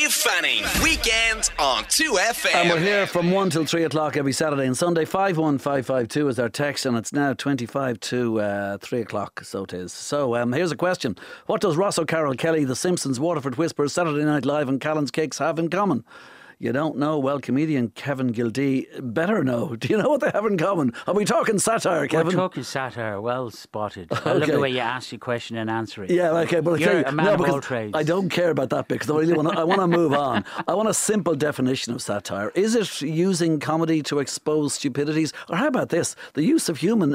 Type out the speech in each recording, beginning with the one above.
Dave Fanning. Weekends on 2FM. And we're here from 1 till 3 o'clock every Saturday and Sunday. 51552 is our text, and it's now 25 to 3 o'clock, so it is. So here's a question. What does Ross O'Carroll, Kelly, The Simpsons, Waterford Whispers, Saturday Night Live and Callan's Cakes have in common? You don't know? Well, comedian Kevin Gildee better know. Do you know what they have in common? Are we talking satire, Kevin? We're talking satire. Well spotted. I love the way you ask your question and answer it. Yeah, okay, but You're a man of all trades. I don't care about that bit because I want to move on. I want a simple definition of satire. Is it using comedy to expose stupidities, or how about this? The use of human.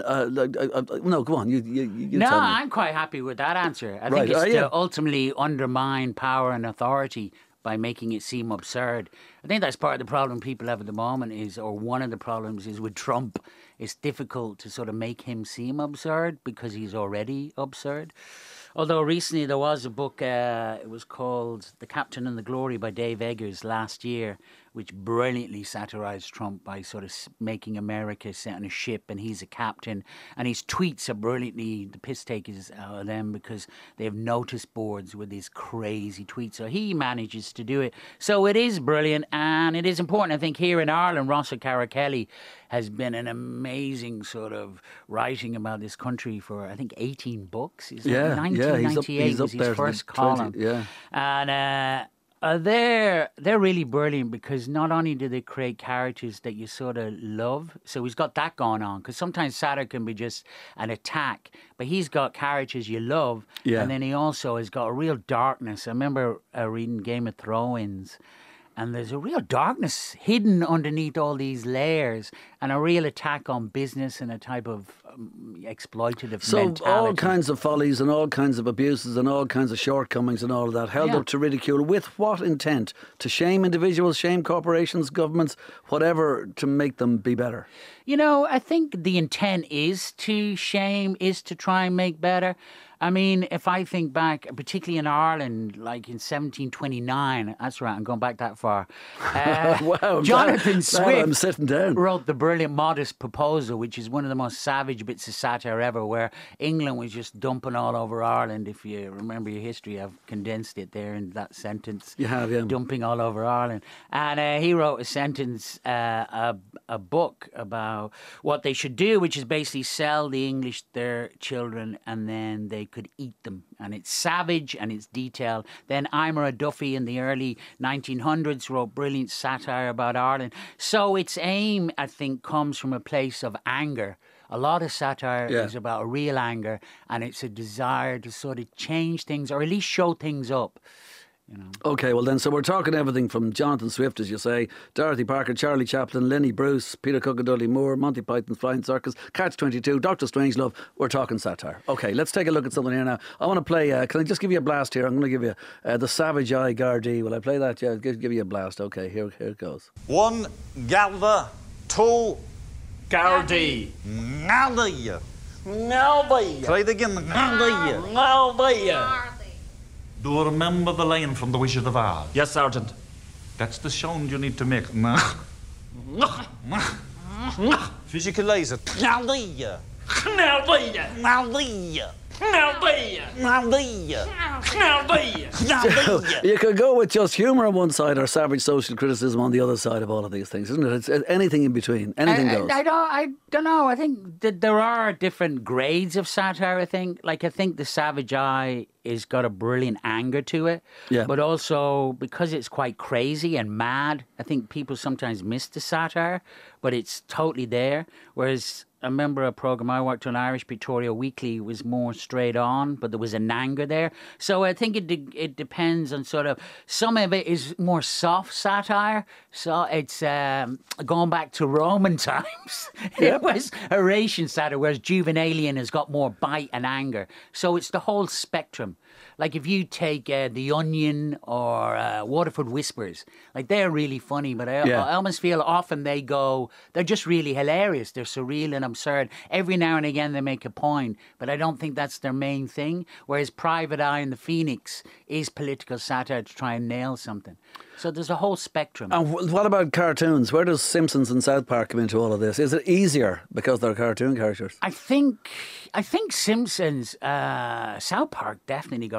No, go on. You no, tell me. I'm quite happy with that answer. I Right, think it's are to you? ultimately undermine power and authority by making it seem absurd. I think that's part of the problem people have at the moment one of the problems is with Trump. It's difficult to sort of make him seem absurd because he's already absurd. Although recently there was a book, it was called The Captain and the Glory by Dave Eggers last year, which brilliantly satirised Trump by sort of making America sit on a ship and he's a captain. And his tweets are brilliantly, the piss takers out of them because they have notice boards with these crazy tweets. So he manages to do it. So it is brilliant and it is important. I think here in Ireland, Ross O'Carroll Kelly has been an amazing sort of writing about this country for, I think, 18 books. Is Yeah, 1998 he's up was his there first to the 20, column. yeah. And they're really brilliant because not only do they create characters that you sort of love, so he's got that going on, because sometimes satire can be just an attack, but he's got characters you love, Yeah. and then he also has got a real darkness. I remember reading Game of Thrones, and there's a real darkness hidden underneath all these layers and a real attack on business and a type of exploitative So mentality. all kinds of follies and all kinds of abuses and all kinds of shortcomings and all of that held Yeah. up to ridicule with what intent? To shame individuals, shame corporations, governments, whatever, to make them be better. You know, I think the intent is to shame, is to try and make better. I mean, if I think back, particularly in Ireland, like in 1729, that's right, I'm going back that far. Wow, Jonathan I'm Swift sitting down. wrote the brilliant Modest Proposal, which is one of the most savage bits of satire ever, where England was just dumping all over Ireland. If you remember your history, I've condensed it there in that sentence. You have, yeah. Dumping all over Ireland. And he wrote a book about what they should do, which is basically sell the English their children and then they could eat them. And it's savage and it's detailed. Then Eimar Duffy in the early 1900s wrote brilliant satire about Ireland. So its aim, I think, comes from a place of anger. A lot of satire is about real anger, and it's a desire to sort of change things or at least show things up. You know. Okay, well then, so we're talking everything from Jonathan Swift, as you say, Dorothy Parker, Charlie Chaplin, Lenny Bruce, Peter Cook and Dudley Moore, Monty Python's Flying Circus, Catch-22, Dr. Strangelove. We're talking satire. Okay, let's take a look at something here now. I want to play, can I just give you a blast here? I'm going to give you The Savage Eye Gardaí. Will I play that? Yeah, give you a blast. Okay, here it goes. One Galva, two Gardaí. Naldia. Naldia. Try it again. Naldia. Naldia. Do you remember the line from The Wizard of Oz? Yes, Sergeant. That's the sound you need to make. Visualize it. Naldia. Naldia. Naldia. Naldia. Naldia. Naldia. Naldia. You could go with just humour on one side or savage social criticism on the other side of all of these things, isn't it? It's anything in between. Anything goes. I don't know. I think that there are different grades of satire, I think. Like, I think The Savage Eye is got a brilliant anger to it. Yeah. But also, because it's quite crazy and mad, I think people sometimes miss the satire, but it's totally there. Whereas I remember a programme I worked on, Irish Pictorial Weekly, was more straight on, but there was an anger there. So I think it depends on sort of, some of it is more soft satire. So it's going back to Roman times. It was Horatian satire, whereas Juvenalian has got more bite and anger. So it's the whole spectrum. Like if you take The Onion or Waterford Whispers, like they're really funny, but I almost feel often they're just really hilarious. They're surreal and absurd. Every now and again they make a point, but I don't think that's their main thing. Whereas Private Eye and The Phoenix is political satire to try and nail something. So there's a whole spectrum. And what about cartoons? Where does Simpsons and South Park come into all of this? Is it easier because they're cartoon characters? I think Simpsons, South Park definitely got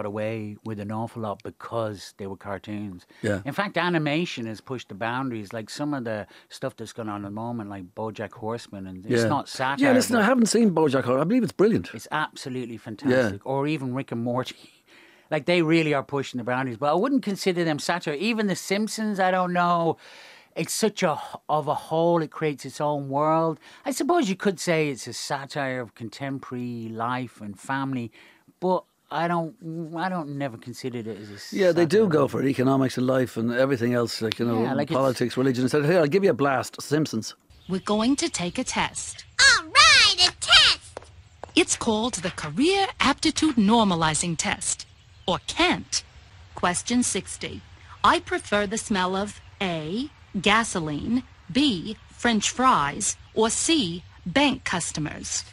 got away with an awful lot because they were cartoons. Yeah. In fact, animation has pushed the boundaries. Like some of the stuff that's going on at the moment, like BoJack Horseman, and it's not satire. Yeah, listen, but I haven't seen BoJack Horseman. I believe it's brilliant. it's absolutely fantastic. Or even Rick and Morty. Like, they really are pushing the boundaries. But I wouldn't consider them satire. Even The Simpsons, I don't know. It's such of a whole, it creates its own world. I suppose you could say it's a satire of contemporary life and family, but I don't never considered it as a satire. Yeah, they do go for economics and life and everything else, like, you know, Yeah, like politics, religion. So here, I'll give you a blast. Simpsons. We're going to take a test. All right, a test. It's called the Career Aptitude Normalizing Test, or CANT. Question 60. I prefer the smell of A, gasoline, B, French fries, or C, bank customers.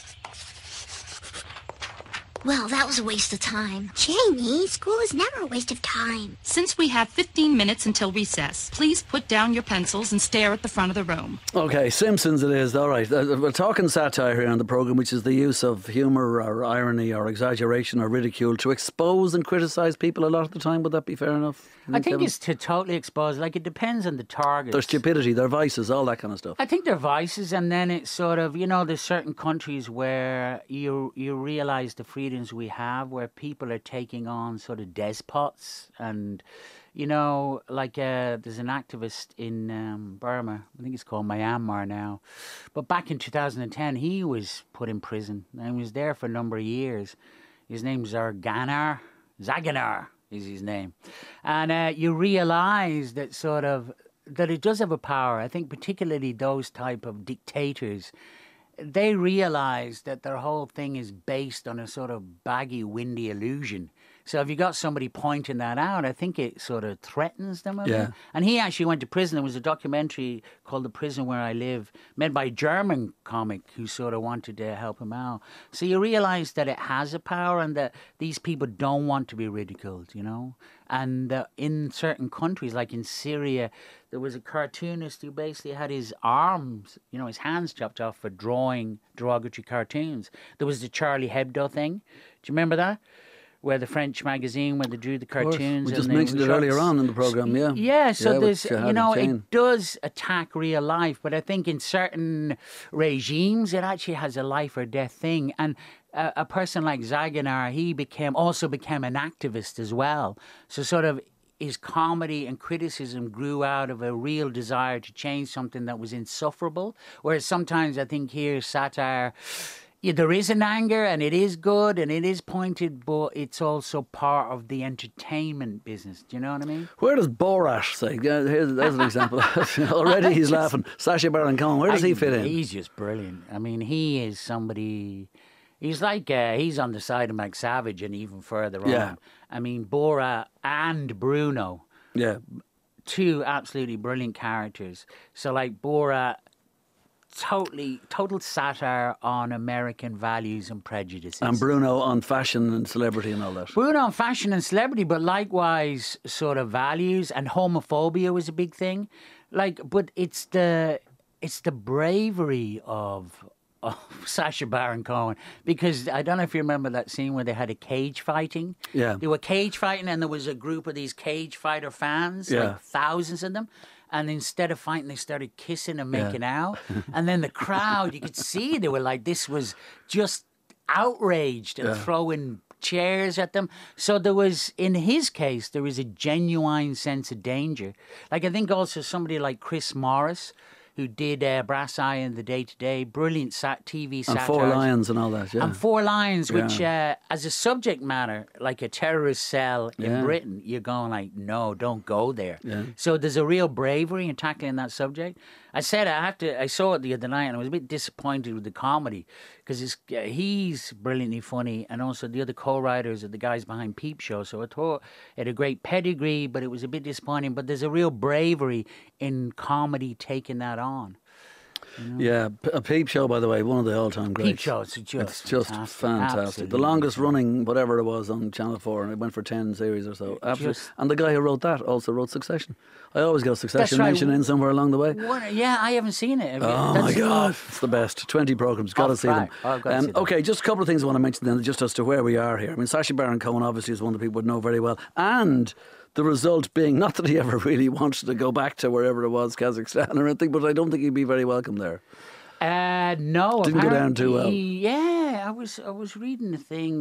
Well, that was a waste of time. Jamie, school is never a waste of time. Since we have 15 minutes until recess, please put down your pencils and stare at the front of the room. Okay, Simpsons it is. All right. We're talking satire here on the programme, which is the use of humour or irony or exaggeration or ridicule to expose and criticise people a lot of the time. Would that be fair enough? I think Kevin? it's to totally expose. Like, it depends on the target. Their stupidity, their vices, all that kind of stuff. I think they're vices, and then it's sort of, you know, there's certain countries where you realise the freedoms we have, where people are taking on sort of despots, and, you know, like there's an activist in Burma, I think it's called Myanmar now, but back in 2010 he was put in prison and was there for a number of years. His name's Zaganar is his name, and you realise that sort of that it does have a power. I think particularly those type of dictators, they realise that their whole thing is based on a sort of baggy, windy illusion. So if you got somebody pointing that out, I think it sort of threatens them a bit. And he actually went to prison. There was a documentary called The Prison Where I Live, made by a German comic who sort of wanted to help him out. So you realise that it has a power and that these people don't want to be ridiculed, you know. And in certain countries, like in Syria, there was a cartoonist who basically had his arms, you know, his hands chopped off for drawing derogatory cartoons. There was the Charlie Hebdo thing. Do you remember that? Where the French magazine, where they drew the cartoons. We just mentioned it earlier on in the programme, yeah. Yeah, so there's, you know, Jane. it does attack real life, but I think in certain regimes, it actually has a life or death thing. And a person like Zaganar, he also became an activist as well. So sort of his comedy and criticism grew out of a real desire to change something that was insufferable. Whereas sometimes I think here satire, yeah, there is an anger and it is good and it is pointed, but it's also part of the entertainment business. Do you know what I mean? Where does Borat say? There's an example. Already he's laughing. Sacha Baron Cohen, where does he fit in? He's just brilliant. I mean, he is somebody. He's like he's on the side of Mike Savage and even further on. I mean, Borat and Bruno. Yeah. Two absolutely brilliant characters. So like Borat, total satire on American values and prejudices. And Bruno on fashion and celebrity and all that. Bruno on fashion and celebrity, but likewise sort of values, and homophobia was a big thing. Like, but it's the bravery of Sacha Baron Cohen, because I don't know if you remember that scene where they had a cage fighting. Yeah. They were cage fighting and there was a group of these cage fighter fans, like thousands of them. And instead of fighting, they started kissing and making out. And then the crowd, you could see they were like, this was just outraged and throwing chairs at them. So there was, in his case, there was a genuine sense of danger. Like I think also somebody like Chris Morris, who did Brass Eye and The Day Today, brilliant TV satire. And Four Lions and all that, yeah. And Four Lions, which as a subject matter, like a terrorist cell in Britain, you're going like, no, don't go there. Yeah. So there's a real bravery in tackling that subject. I said I saw it the other night and I was a bit disappointed with the comedy because he's brilliantly funny, and also the other co-writers are the guys behind Peep Show. So I thought it had a great pedigree, but it was a bit disappointing. But there's a real bravery in comedy taking that on. Yeah, a Peep Show, by the way, one of the all-time greats. Peep Shows are It's just fantastic. Absolutely. The longest running, whatever it was, on Channel 4, and it went for 10 series or so. Absolutely. And the guy who wrote that also wrote Succession. I always get a Succession right. mention in somewhere along the way. Yeah, I haven't seen it. Oh my God, it's the best. 20 programmes, got to see them. I've got to see them. Okay, just a couple of things I want to mention then, just as to where we are here. I mean, Sacha Baron Cohen obviously is one that people would know very well, and the result being not that he ever really wanted to go back to wherever it was, Kazakhstan or anything, but I don't think he'd be very welcome there. No, didn't go down too well. Yeah, I was reading the thing.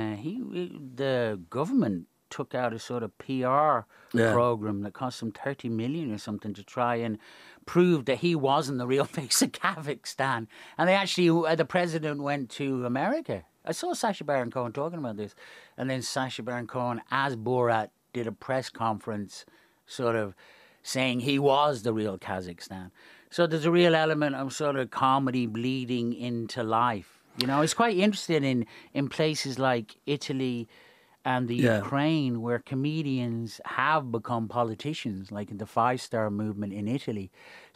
The government took out a sort of PR program that cost them 30 million or something to try and prove that he wasn't the real face of Kazakhstan. And they actually, the president went to America. I saw Sacha Baron Cohen talking about this, and then Sacha Baron Cohen, as Borat, did a press conference, sort of saying he was the real Kazakhstan. So there's a real element of sort of comedy bleeding into life. You know, it's quite interesting in places like Italy and the Ukraine, where comedians have become politicians, like in the Five Star movement in Italy.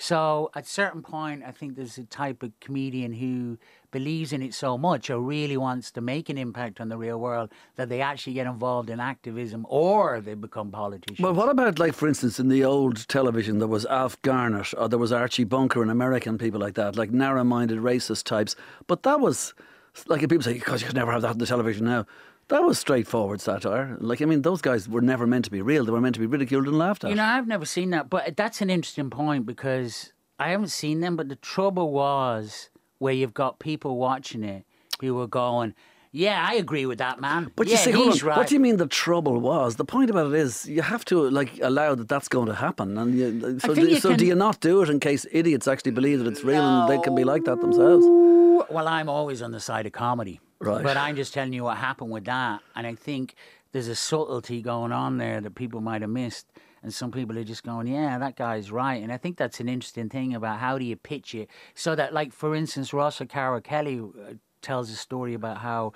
So at a certain point, I think there's a type of comedian who believes in it so much or really wants to make an impact on the real world that they actually get involved in activism or they become politicians. Well, what about, like, for instance, in the old television, there was Alf Garnett or there was Archie Bunker and American people like that, like narrow-minded racist types. But that was, like, people say, because you could never have that on the television now. That was straightforward satire. Like, I mean, those guys were never meant to be real. They were meant to be ridiculed and laughed at. You know, I've never seen that, but that's an interesting point because I haven't seen them, but the trouble was where you've got people watching it who were going, yeah, I agree with that, man. But yeah, you see, hold he's on. right. What do you mean the trouble was? The point about it is you have to, like, allow that that's going to happen. And so do you not do it in case idiots actually believe that it's real and they can be like that themselves? Well, I'm always on the side of comedy. Right. But I'm just telling you what happened with that. And I think there's a subtlety going on there that people might have missed. And some people are just going, yeah, that guy's right. And I think that's an interesting thing about how do you pitch it. So that, like, for instance, Ross O'Carroll Kelly tells a story about how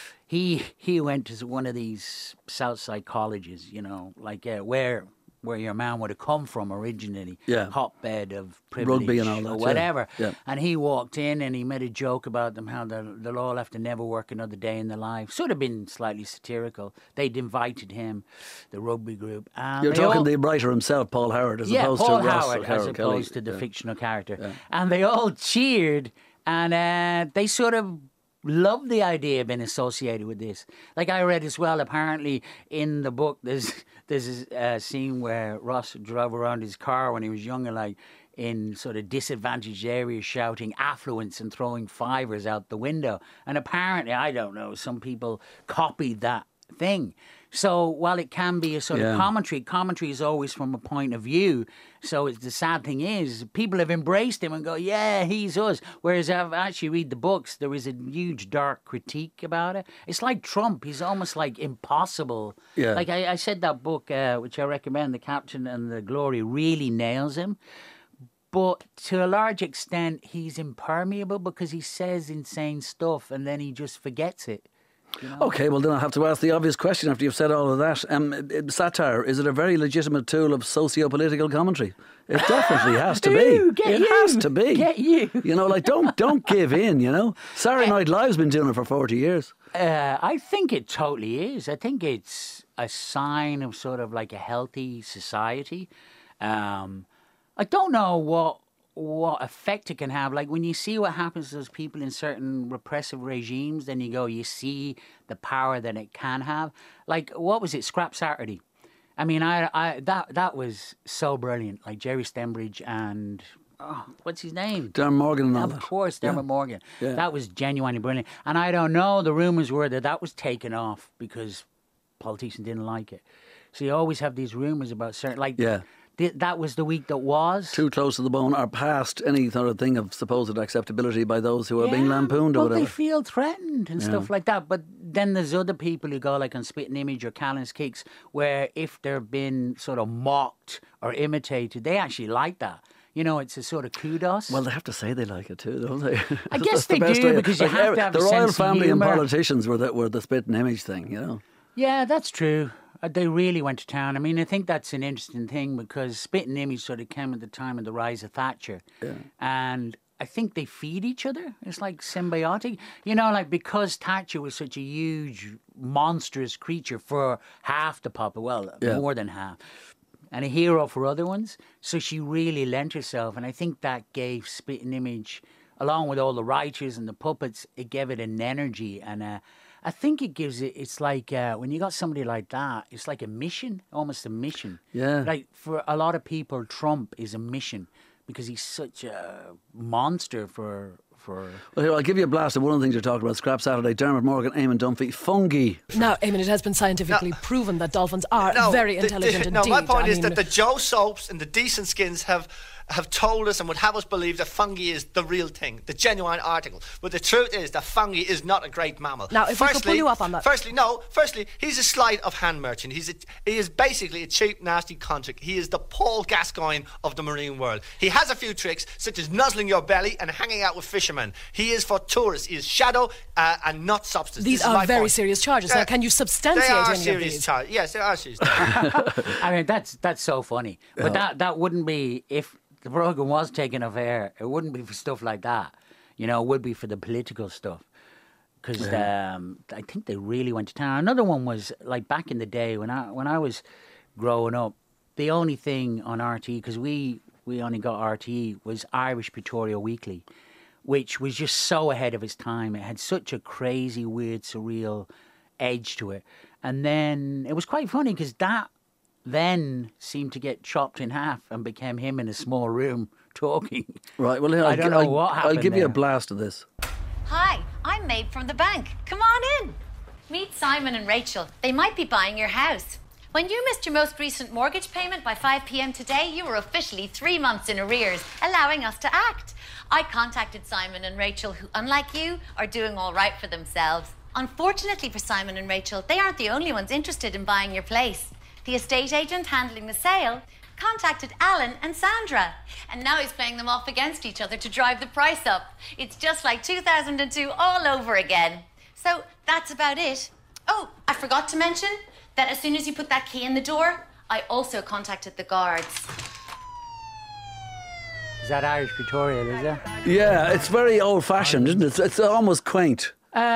he went to one of these Southside colleges, you know, like where your man would have come from originally, hotbed of privilege, rugby and all that, or whatever. Yeah. And he walked in and he made a joke about them, how they'll all have to never work another day in their life. Sort of been slightly satirical. They'd invited him, the rugby group. And You're talking the writer himself, Paul Howard, as opposed Paul to Ross Howard, O'Carroll as opposed Kelly. to the fictional character. Yeah. And they all cheered, and they sort of love the idea of being associated with this. Like I read as well, apparently in the book, there's a scene where Ross drove around his car when he was younger, like in sort of disadvantaged areas, shouting affluence and throwing fivers out the window. And apparently, I don't know, some people copied that thing. So while it can be a sort of commentary is always from a point of view. So the sad thing is, people have embraced him and go, yeah, he's us. Whereas I've actually read the books, there is a huge dark critique about it. It's like Trump. He's almost like impossible. Yeah. Like I said, that book, which I recommend, The Captain and the Glory, really nails him. But to a large extent, he's impermeable because he says insane stuff and then he just forgets it. You know? Okay, well then I have to ask the obvious question after you've said all of that. Satire, is it a very legitimate tool of socio-political commentary? It definitely has to be. It has to be. Get you. You know, like don't give in, you know. Saturday Night Live's been doing it for 40 years. I think it totally is. I think it's a sign of sort of like a healthy society. I don't know what effect it can have. Like when you see what happens to those people in certain repressive regimes, then you see the power that it can have. Like, what was it, Scrap Saturday? I mean, that was so brilliant. Like Jerry Stembridge and what's his name? Dermot Morgan and all that. Of course, Dermot Morgan. Yeah. That was genuinely brilliant. And I don't know, the rumours were that was taken off because politicians didn't like it. So you always have these rumours about certain, like... Yeah. That was the week that was. Too close to the bone or past any sort of thing of supposed acceptability by those who are being lampooned or whatever. They feel threatened and stuff like that. But then there's other people who go like on Spitting Image or Callum's Kicks where if they're been sort of mocked or imitated, they actually like that. You know, it's a sort of kudos. Well, they have to say they like it too, don't they? I guess they do because you have to have the a royal sense of family and humour. politicians were the Spitting Image thing, you know. Yeah, that's true. They really went to town. I mean, I think that's an interesting thing because Spitting Image sort of came at the time of the rise of Thatcher. Yeah. And I think they feed each other. It's like symbiotic. You know, like because Thatcher was such a huge, monstrous creature for half the population, more than half, and a hero for other ones. So she really lent herself. And I think that gave Spitting Image, along with all the writers and the puppets, it gave it an energy. And I think it gives it, it's like when you got somebody like that, it's like a mission, almost a mission. Yeah. Like for a lot of people, Trump is a mission. Because he's such a monster for. Well, here, I'll give you a blast of one of the things you're talking about. Scrap Saturday, Dermot Morgan, Eamon Dunphy, fungi. Now, Eamon, it has been scientifically proven that dolphins are very intelligent indeed. No, my point is that the Joe Soaps and the Decent Skins have told us and would have us believe that fungi is the real thing, the genuine article. But the truth is that fungi is not a great mammal. Now, if we could pull you up on that. Firstly, he's a sleight of hand merchant. He is basically a cheap, nasty convict. He is the Paul Gascoigne of the marine world. He has a few tricks, such as nuzzling your belly and hanging out with fishermen. He is for tourists. He is shadow and not substance. These are very serious charges. Now, can you substantiate any of these? They are serious charges. Yes, they are serious charges. I mean, that's so funny. But that wouldn't be if the programme was taken off air. It wouldn't be for stuff like that. You know, it would be for the political stuff. Because I think they really went to town. Another one was, like, back in the day when I was growing up, the only thing on RTE, because we only got RTE, was Irish Pictorial Weekly, which was just so ahead of its time. It had such a crazy, weird, surreal edge to it. And then it was quite funny because that then seemed to get chopped in half and became him in a small room talking. Right, well, I don't know what happened. I'll give you there. a blast of this. Hi, I'm Maid from the bank. Come on in. Meet Simon and Rachel. They might be buying your house. When you missed your most recent mortgage payment by 5 p.m. today, you were officially 3 months in arrears, allowing us to act. I contacted Simon and Rachel, who, unlike you, are doing all right for themselves. Unfortunately for Simon and Rachel, they aren't the only ones interested in buying your place. The estate agent handling the sale contacted Alan and Sandra, and now he's playing them off against each other to drive the price up. It's just like 2002 all over again. So that's about it. Oh, I forgot to mention that as soon as you put that key in the door, I also contacted the guards. Is that Irish Pictorial, is it? Yeah, it's very old-fashioned, isn't it? It's almost quaint.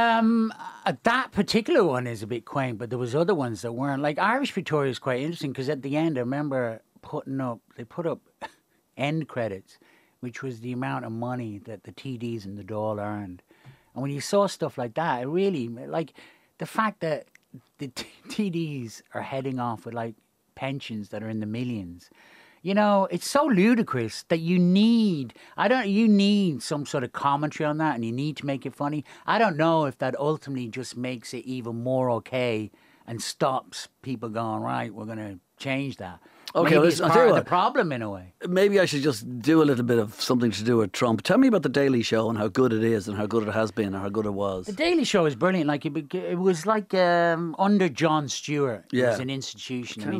That particular one is a bit quaint, but there was other ones that weren't. Like Irish Pictorial is quite interesting because at the end I remember they put up end credits, which was the amount of money that the TDs and the Dáil earned. And when you saw stuff like that, it really, like the fact that the TDs are heading off with like pensions that are in the millions. You know, it's so ludicrous that you need some sort of commentary on that and you need to make it funny. I don't know if that ultimately just makes it even more okay and stops people going, right, we're going to change that. Okay, maybe it's part of the problem in a way. Maybe I should just do a little bit of something to do with Trump. Tell me about The Daily Show and how good it is and how good it has been and how good it was. The Daily Show is brilliant. Like it was like under Jon Stewart. It was an institution. He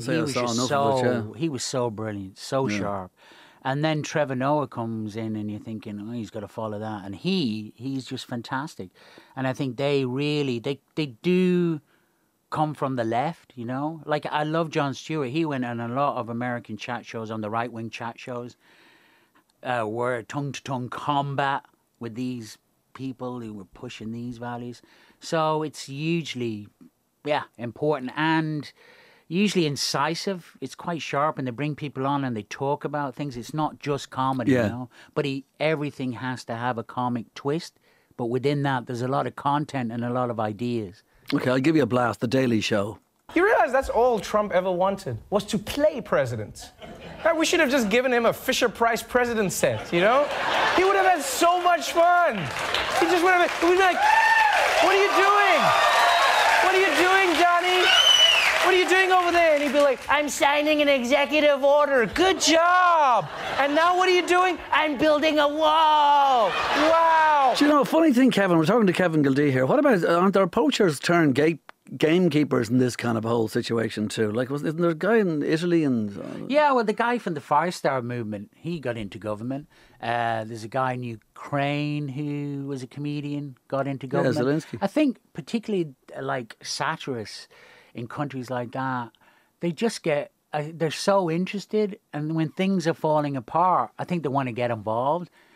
was so brilliant, so sharp. And then Trevor Noah comes in and you're thinking, oh, he's got to follow that. And he's just fantastic. And I think they really, they do come from the left, you know. Like I love Jon Stewart. He went on a lot of American chat shows, on the right-wing chat shows, where tongue-to-tongue combat with these people who were pushing these values. So it's hugely, important and usually incisive. It's quite sharp, and they bring people on and they talk about things. It's not just comedy, you know. But everything has to have a comic twist. But within that, there's a lot of content and a lot of ideas. Okay, I'll give you a blast. The Daily Show. You realize that's all Trump ever wanted, was to play president. Right, we should have just given him a Fisher-Price president set, you know? He would have had so much fun. He just would have been like, what are you doing? What are you doing, Johnny? What are you doing over there? And he'd be like, I'm signing an executive order. Good job. And now what are you doing? I'm building a wall. Wow. Do you know, a funny thing, Kevin, we're talking to Kevin Gildee here. What about, aren't there poachers turned gamekeepers in this kind of whole situation too? Like, isn't there a guy in Italy and... Yeah, well, the guy from the Fire Star movement, he got into government. There's a guy in Ukraine who was a comedian, got into government. Yeah, Zelensky. I think particularly like satirists in countries like that, they just get, they're so interested, and when things are falling apart, I think they want to get involved.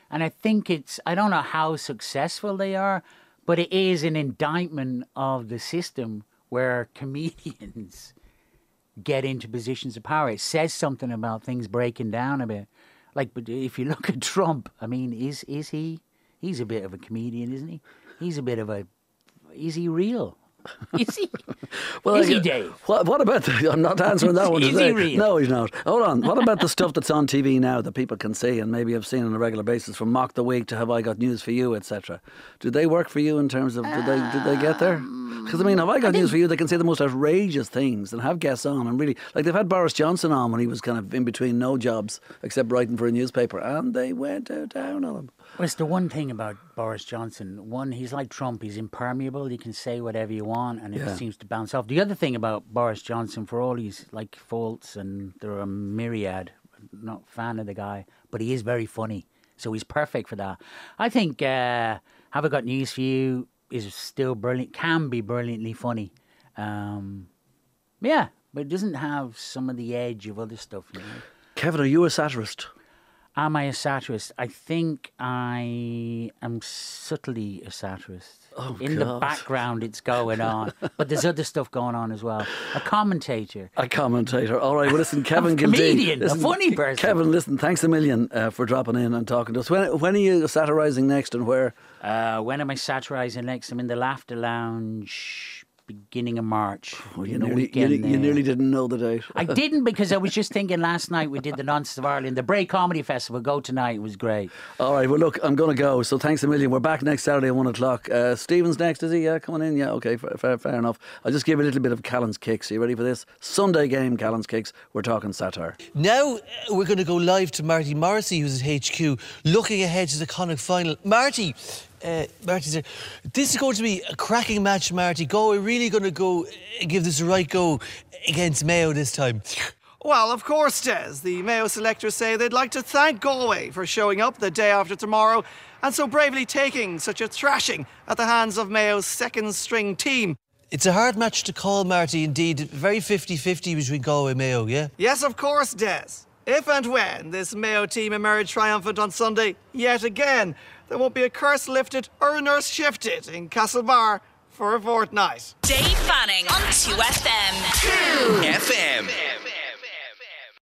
And I think I don't know how successful they are, but it is an indictment of the system where comedians get into positions of power. It says something about things breaking down a bit. Like, but if you look at Trump, I mean, is he? He's a bit of a comedian, isn't he? He's a bit of a. Is he real? Is he? Well, is he, Dave? What about I'm not answering that one Is today. he real? No, he's not. Hold on. What about the stuff that's on TV now that people can see and maybe have seen on a regular basis, from Mock the Week to Have I Got News for You, etc.? Do they work for you in terms of did they get there? Because I mean, Have I Got News for You? They can say the most outrageous things and have guests on, and really, like, they've had Boris Johnson on when he was kind of in between no jobs except writing for a newspaper, and they went down on him. Well, it's the one thing about Boris Johnson. One, he's like Trump. He's impermeable. You can say whatever you want, and it seems to bounce off. The other thing about Boris Johnson, for all his like faults, and there are a myriad, not a fan of the guy, but he is very funny. So he's perfect for that. I think Have I Got News for You is still brilliant, can be brilliantly funny. Yeah, but it doesn't have some of the edge of other stuff. You know? Kevin, are you a satirist? Am I a satirist? I think I am subtly a satirist. Oh, in God. the background, it's going on. But there's other stuff going on as well. A commentator. A commentator. All right, well, listen, Kevin A comedian, Gildee. a funny person. Kevin, listen, thanks a million for dropping in and talking to us. When are you satirising next, and where? When am I satirising next? I'm in the Laughter Lounge beginning of March. Oh, you nearly didn't know the date. I didn't, because I was just thinking last night we did the Nonsense of Ireland. The Bray Comedy Festival. Go tonight. It was great. All right, well, look, I'm going to go. So thanks a million. We're back next Saturday at 1 o'clock. Stephen's next, is he? Yeah, coming in? Yeah, okay, fair enough. I'll just give you a little bit of Callan's Kicks. Are you ready for this? Sunday game, Callan's Kicks. We're talking satire. Now we're going to go live to Marty Morrissey, who's at HQ, looking ahead to the Connacht final. Marty's there. This is going to be a cracking match, Marty. Galway really going to go give this a right go against Mayo this time. Well, of course, Des. The Mayo selectors say they'd like to thank Galway for showing up the day after tomorrow and so bravely taking such a thrashing at the hands of Mayo's second-string team. It's a hard match to call, Marty, indeed. Very 50-50 between Galway and Mayo, yeah? Yes, of course, Des. If and when this Mayo team emerge triumphant on Sunday, yet again, there won't be a curse lifted or a nurse shifted in Castlebar for a fortnight. Dave Fanning on 2FM.